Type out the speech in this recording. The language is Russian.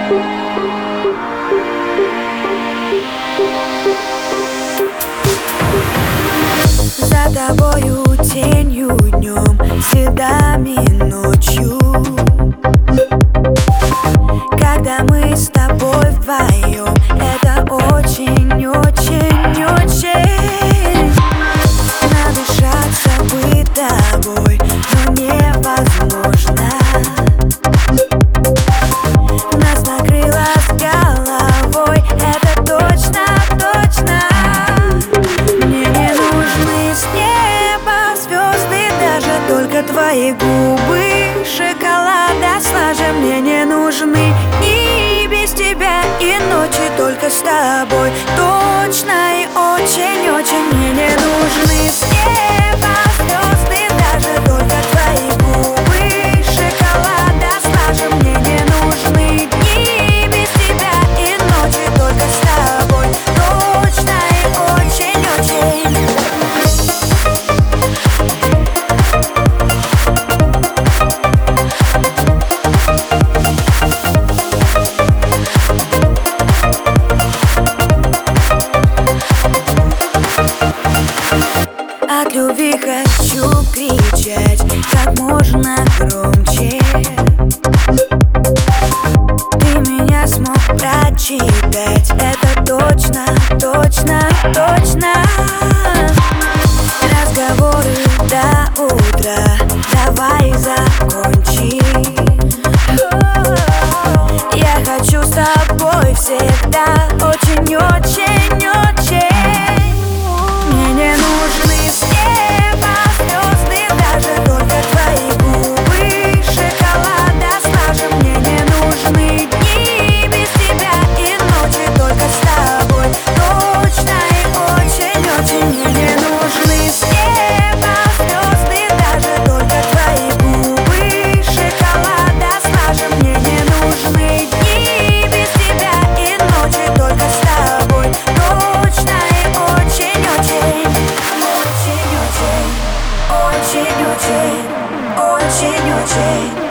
За тобою тенью днем, следами ночью. Когда мы с тобой вдвоем, это очень-очень-очень. Надышаться быть тобой, но невозможно. Нас накрыло с головой, это точно-точно. Мне не нужны с неба звезды, даже только твои губы шоколада слаже. Мне не нужны дни без тебя и ночи только с тобой. Точно и очень-очень. Мне не нужны с неба звезды, даже только твои губы шоколада слаже. Мне не нужны дни без тебя и ночи только с тобой. Точно и очень-очень. От любви хочу кричать как можно громче. Ты меня смог прочитать, это точно, точно, точно. Разговоры до утра, давай закончим. Я хочу с тобой всегда, очень-очень-очень. Мне не нужны с неба звезды, даже только твои губы шоколада слаже. Мне не нужны дни без тебя и ночи только с тобой. Точно и очень-очень. Мне не нужны с неба звезды, даже только твои губы шоколада слаже. Мне не нужны дни без тебя и ночи только с тобой. Точно и очень-очень. Очень-очень, очень-очень, очень-очень.